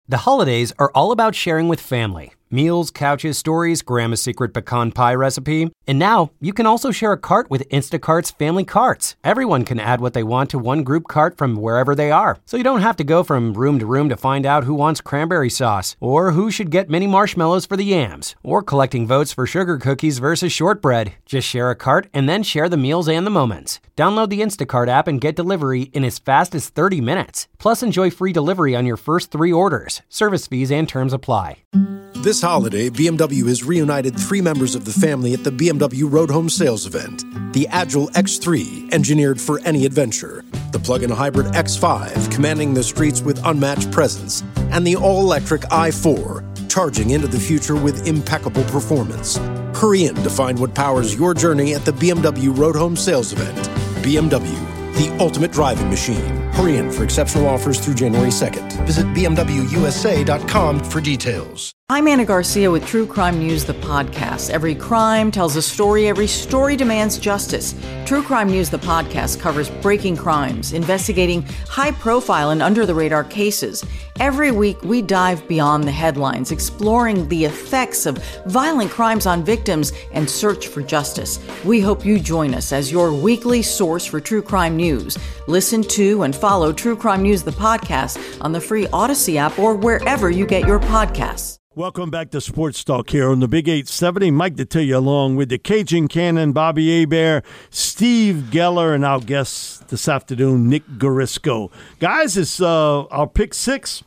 The holidays are all about sharing with family. Meals, couches, stories, Grandma's secret pecan pie recipe. And now, you can also share a cart with Instacart's Family Carts. Everyone can add what they want to one group cart from wherever they are. So you don't have to go from room to find out who wants cranberry sauce, or who should get mini marshmallows for the yams, or collecting votes for sugar cookies versus shortbread. Just share a cart and then share the meals and the moments. Download the Instacart app and get delivery in as fast as 30 minutes. Plus, enjoy free delivery on your first 3 orders. Service fees and terms apply. This holiday, BMW has reunited 3 members of the family at the BMW Road Home Sales Event. The Agile X3, engineered for any adventure. The plug-in hybrid X5, commanding the streets with unmatched presence. And the all-electric i4, charging into the future with impeccable performance. Hurry in to find what powers your journey at the BMW Road Home Sales Event. BMW, the ultimate driving machine. Hurry in for exceptional offers through January 2nd. Visit BMWUSA.com for details. I'm Anna Garcia with True Crime News, the podcast. Every crime tells a story. Every story demands justice. True Crime News, the podcast, covers breaking crimes, investigating high-profile and under-the-radar cases. Every week, we dive beyond the headlines, exploring the effects of violent crimes on victims and search for justice. We hope you join us as your weekly source for true crime news. Listen to and follow True Crime News, the podcast, on the free Odyssey app or wherever you get your podcasts. Welcome back to Sports Talk here on the Big 870. Mike Detillier along with the Cajun Cannon, Bobby Hebert, Steve Geller, and our guest this afternoon, Nick Garisco. Guys, it's our pick 6.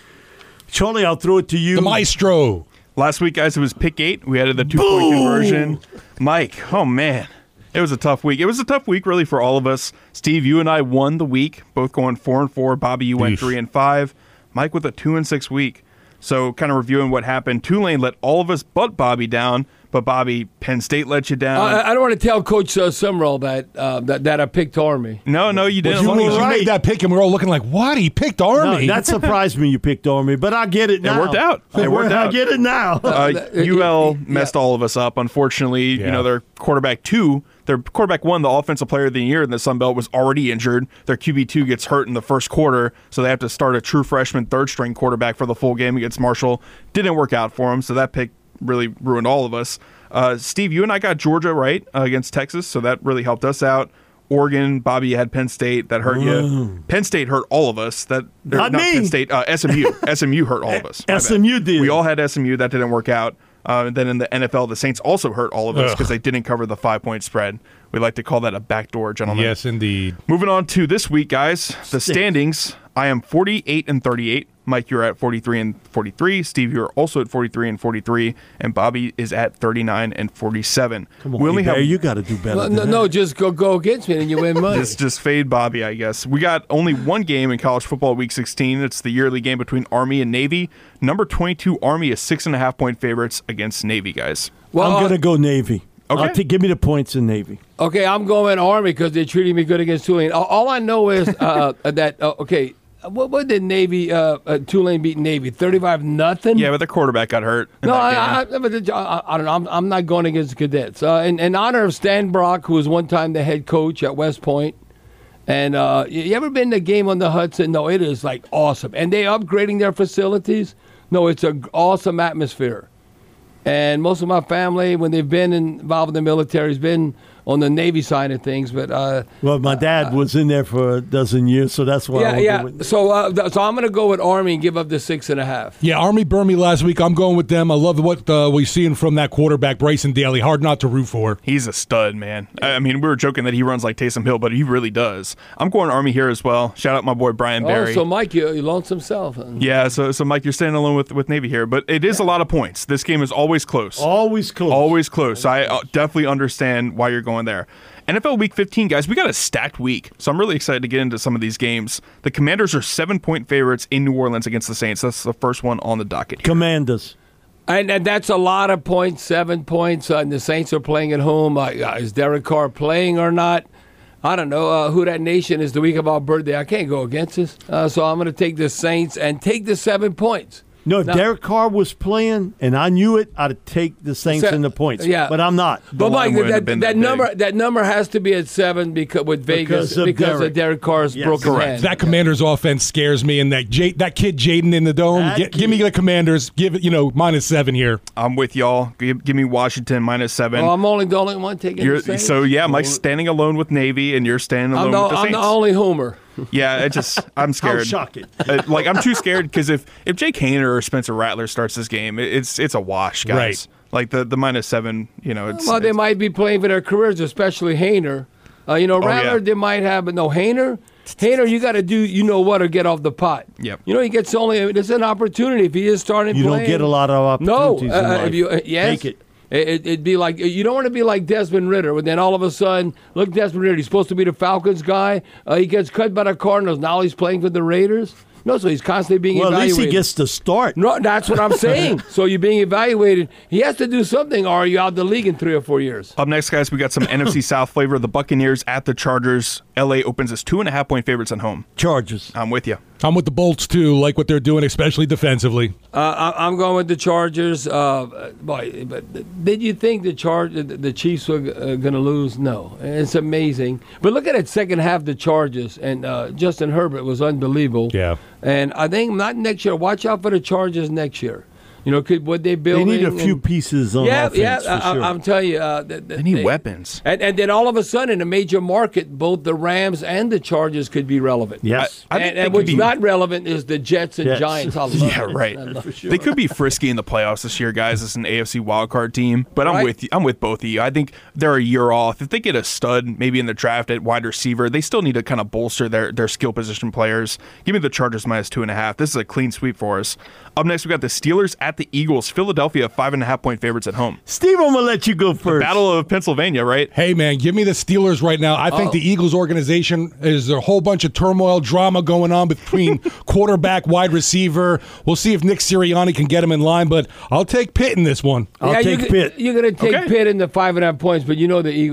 Charlie, I'll throw it to you. The maestro. Last week, guys, it was pick 8. We added the 2-point conversion. Mike, oh, man. It was a tough week. It was a tough week, really, for all of us. Steve, you and I won the week, both going 4-4. Bobby, you went 3-5. Mike with a 2-6 week. So kind of reviewing what happened, Tulane let all of us but Bobby down, but Bobby, Penn State let you down. I don't want to tell Coach Summerall that I picked Army. No, you didn't. You made that pick, and we were all looking like, what? He picked Army? No, that surprised me you picked Army, but I get it now. It worked out. I get it now. UL messed all of us up. Unfortunately, their quarterback 2, their quarterback 1, the offensive player of the year in the Sun Belt, was already injured. Their QB2 gets hurt in the first quarter, so they have to start a true freshman third-string quarterback for the full game against Marshall. Didn't work out for him, so that pick really ruined all of us. Steve, you and I got Georgia right against Texas, so that really helped us out. Oregon, Bobby, you had Penn State. That hurt you. Penn State hurt all of us. Not me. Penn State, SMU. SMU hurt all of us. SMU did. We all had SMU. That didn't work out. Then in the NFL, the Saints also hurt all of us because they didn't cover the 5-point spread. We like to call that a backdoor, gentlemen. Yes, indeed. Moving on to this week, guys. The standings. I am 48-38. Mike, you're at 43-43. Steve, you're also at 43-43, and Bobby is at 39-47. Come on, you got to do better. No, just go against me and you win money. just fade Bobby, I guess. We got only one game in college football, Week 16. It's the yearly game between Army and Navy. Number 22 Army is 6.5-point favorites against Navy, guys. Well, I'm going to go Navy. Okay. Give me the points in Navy. Okay, I'm going Army because they're treating me good against Tulane. All I know is that what did Navy Tulane beat Navy 35-0? Yeah, but their quarterback got hurt. I don't know. I'm not going against the cadets. In honor of Stan Brock, who was one time the head coach at West Point. And you ever been to a game on the Hudson? No, it is like awesome. And they upgrading their facilities. No, it's an awesome atmosphere. And most of my family, when they've been involved in the military, has been on the Navy side of things. But well, my dad was in there for a dozen years, so that's why. Yeah. So I'm going to go with Army and give up the 6.5. Yeah, Army burned me last week. I'm going with them. I love what we're seeing from that quarterback, Bryson Daly. Hard not to root for. He's a stud, man. I mean, we were joking that he runs like Taysom Hill, but he really does. I'm going Army here as well. Shout out my boy Brian Barry. So Mike, you lonesome self. Yeah, so Mike, you're staying alone with Navy here, but it is a lot of points. This game is always close. Always close. Always close. So I definitely understand why you're going there. NFL Week 15, guys, we got a stacked week, so I'm really excited to get into some of these games. The Commanders are 7-point favorites in New Orleans against the Saints. That's the first one on the docket here. Commanders. And that's a lot of points, 7 points, and the Saints are playing at home. Is Derek Carr playing or not? I don't know. Who that nation is the week of our birthday. I can't go against this. So I'm going to take the Saints and take the 7 points. No, if Derek Carr was playing and I knew it, I'd take the Saints in the points. Yeah. But I'm not. But Mike, that number has to be at 7 with Vegas because of Derek Carr's broken hand. That Commanders offense scares me, and that kid Jaden in the dome. Give me the Commanders. Give it, -7 here. I'm with y'all. Give me Washington -7. Well, I'm only the only one taking the Saints. So yeah, Mike's standing alone with Navy, and you're standing alone with the Saints. I'm the only homer. Yeah, I'm scared. How shocking. I'm too scared because if Jake Haener or Spencer Rattler starts this game, it's a wash, guys. Right. Like the -7, they might be playing for their careers, especially Haener. Rattler they might have, but no, Haener, you got to do or get off the pot. Yep. He gets it's an opportunity if he is starting playing. You don't get a lot of opportunities in life. Take it. It'd be like you don't want to be like Desmond Ridder, but then all of a sudden, look, Desmond Ridder, he's supposed to be the Falcons guy. He gets cut by the Cardinals. Now he's playing for the Raiders. No, so he's constantly being evaluated. Well, at least he gets to start. No, that's what I'm saying. So you're being evaluated. He has to do something, or are you out the league in 3 or 4 years? Up next, guys, we got some NFC South flavor. The Buccaneers at the Chargers. LA opens as 2.5-point favorites at home. Chargers. I'm with you. I'm with the Bolts, too. Like what they're doing, especially defensively. I'm going with the Chargers. But did you think the Chiefs were going to lose? No. It's amazing. But look at it, second half, the Chargers. And Justin Herbert was unbelievable. Yeah. And I think not next year. Watch out for the Chargers next year. What they building. They need a few pieces on offense, for sure. I'm telling you. They need weapons. And then all of a sudden, in a major market, both the Rams and the Chargers could be relevant. Yes. And what's not relevant is the Jets and Giants. I love it. Right. Sure. They could be frisky in the playoffs this year, guys. It's an AFC wildcard team. But I'm with you. I'm with both of you. I think they're a year off. If they get a stud, maybe in the draft at wide receiver, they still need to kind of bolster their skill position players. Give me the Chargers -2.5. This is a clean sweep for us. Up next, we got the Steelers at the Eagles. Philadelphia 5.5-point favorites at home. Steve, I'm going to let you go first. The Battle of Pennsylvania, right? Hey, man, give me the Steelers right now. I think the Eagles organization is a whole bunch of turmoil, drama going on between quarterback, wide receiver. We'll see if Nick Sirianni can get him in line, but I'll take Pitt in this one. I'll take Pitt. You're going to take Pitt in the 5.5 points, but the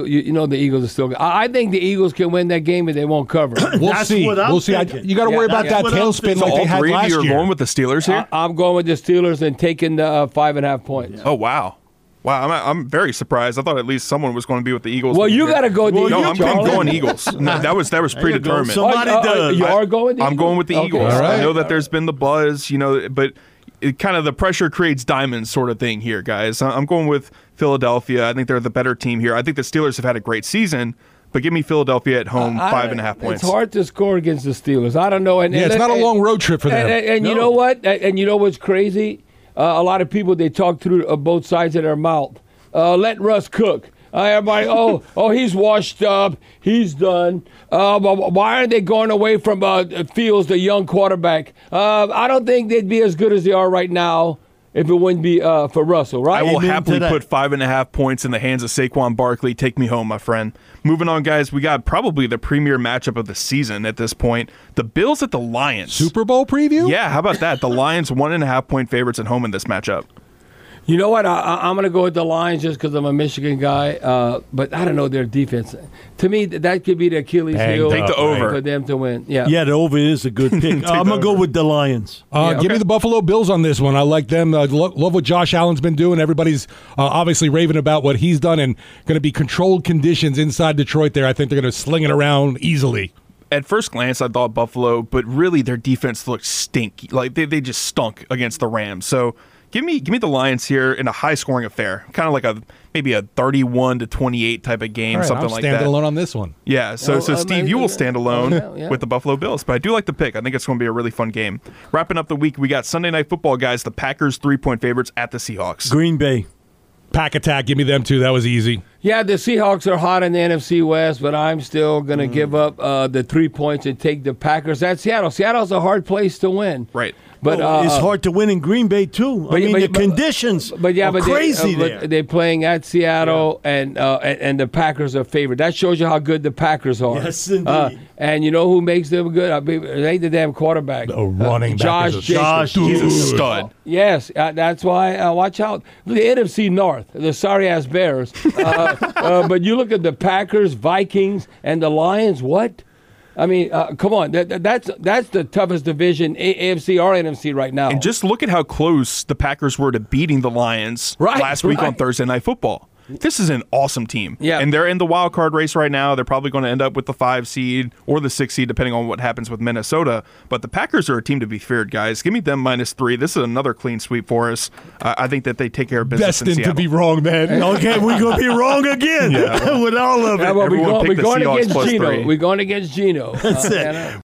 Eagles are still good. I think the Eagles can win that game, but they won't cover. We'll see. You got to worry about that tailspin like they had last year. You're going with the Steelers here? I'm going with the Steelers and taking the 5.5 points. Oh, wow. Wow, I'm very surprised. I thought at least someone was going to be with the Eagles. Well, you got to go. No, I'm going Eagles. No, that was predetermined. Somebody does. You are going. I'm going with the Eagles. All right. I know that there's been the buzz, but it kind of the pressure creates diamonds sort of thing here, guys. I'm going with Philadelphia. I think they're the better team here. I think the Steelers have had a great season. But give me Philadelphia at home, 5.5 points. It's hard to score against the Steelers. I don't know. It's not a long road trip for them. And you know what? And you know what's crazy? A lot of people, they talk through both sides of their mouth. Let Russ cook. Everybody, he's washed up. He's done. Why aren't they going away from Fields, the young quarterback? I don't think they'd be as good as they are right now if it wouldn't be for Russell, right? I will happily put 5.5 points in the hands of Saquon Barkley. Take me home, my friend. Moving on, guys, we got probably the premier matchup of the season at this point. The Bills at the Lions. Super Bowl preview? Yeah, how about that? The Lions 1.5-point favorites at home in this matchup. You know what? I'm going to go with the Lions just because I'm a Michigan guy. But I don't know their defense. To me, that could be the Achilles heel. Take the over for them to win. Yeah, the over is a good pick. I'm going to go with the Lions. Give me the Buffalo Bills on this one. I like them. Love what Josh Allen's been doing. Everybody's obviously raving about what he's done, and going to be controlled conditions inside Detroit there. I think they're going to sling it around easily. At first glance, I thought Buffalo, but really their defense looked stinky. Like they just stunk against the Rams. So give me the Lions here in a high-scoring affair, kind of like maybe a 31-28 type of game, something I'm like that. Standing alone on this one. Yeah. So Steve, you will stand alone with the Buffalo Bills, but I do like the pick. I think it's going to be a really fun game. Wrapping up the week, we got Sunday Night Football, guys. The Packers 3-point favorites at the Seahawks. Green Bay. Pack attack. Give me them too. That was easy. Yeah, the Seahawks are hot in the NFC West, but I'm still going to give up the 3 points and take the Packers at Seattle. Seattle's a hard place to win. Right. But it's hard to win in Green Bay, too. The conditions are crazy there. They're playing at Seattle, and the Packers are favored. That shows you how good the Packers are. Yes, indeed. And you know who makes them good? They ain't the damn quarterback. The running back. Josh Jacobs. He's a stud. Yes, that's why watch out. The NFC North, the sorry-ass Bears. But you look at the Packers, Vikings, and the Lions, what? I mean, come on. That's the toughest division, AFC or NFC right now. And just look at how close the Packers were to beating the Lions last week on Thursday Night Football. This is an awesome team. Yeah. And they're in the wild card race right now. They're probably going to end up with the 5 seed or the 6 seed, depending on what happens with Minnesota. But the Packers are a team to be feared, guys. Give me them -3. This is another clean sweep for us. I think that they take care of business in Destined Seattle. to be wrong, man. Okay, we're going to be wrong again with all of it. We're Everyone going picked the against Seahawks Geno. +3. We're going against Geno. That's it.